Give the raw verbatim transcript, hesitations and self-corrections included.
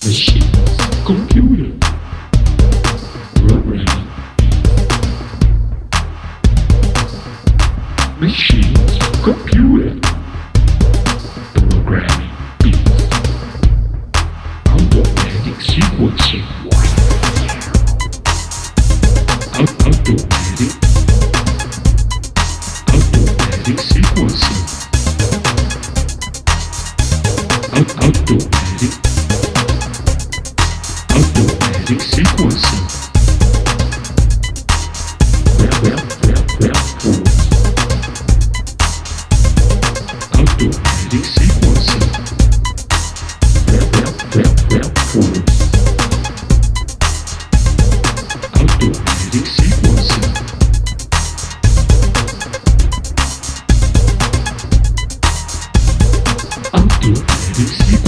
Machines, computer, programming. Machines, computer, programming, beats, automatic sequencing. Aut- automatic, automatic sequencing. Aut- automatic, automatic sequencing. Well, well, well, well, fools. Automatic sequencing. Well, well, well, well, fools. Automatic sequencing. Automatic sequencing.